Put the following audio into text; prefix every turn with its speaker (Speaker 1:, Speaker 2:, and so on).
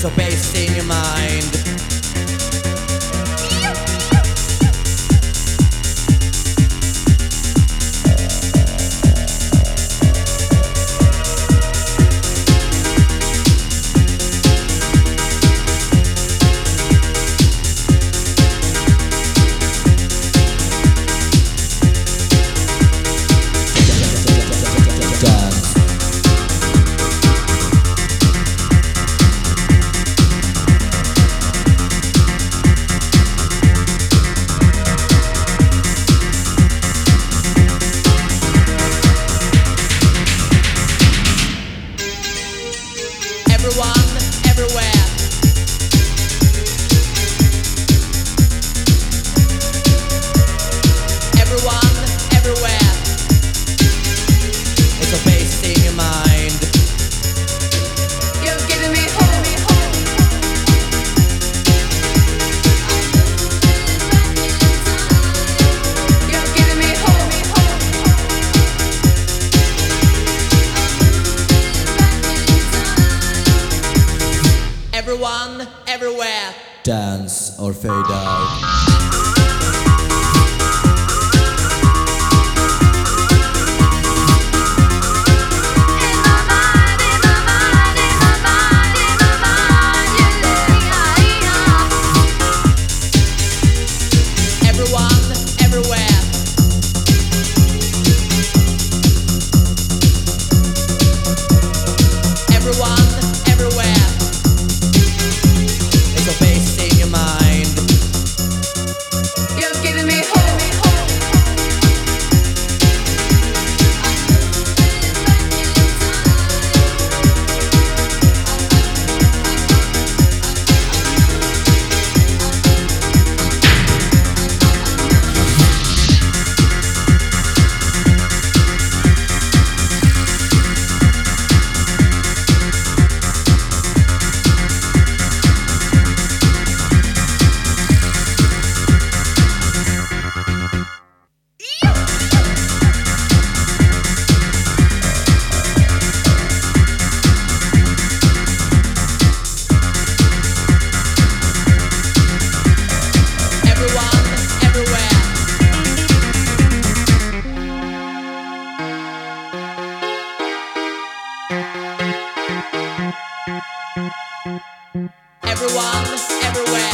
Speaker 1: It's a bass in your mind. Everyone, everywhere. Everyone, everywhere. It's a bass in your mind.
Speaker 2: You're giving me home. You're giving me home.
Speaker 1: Everyone, everywhere. Dance or fade out. Everyone, everywhere. Everyone, everywhere. It's a bass in your mind.
Speaker 2: You're giving me home.
Speaker 1: Everyone, everywhere. Everyone, everywhere.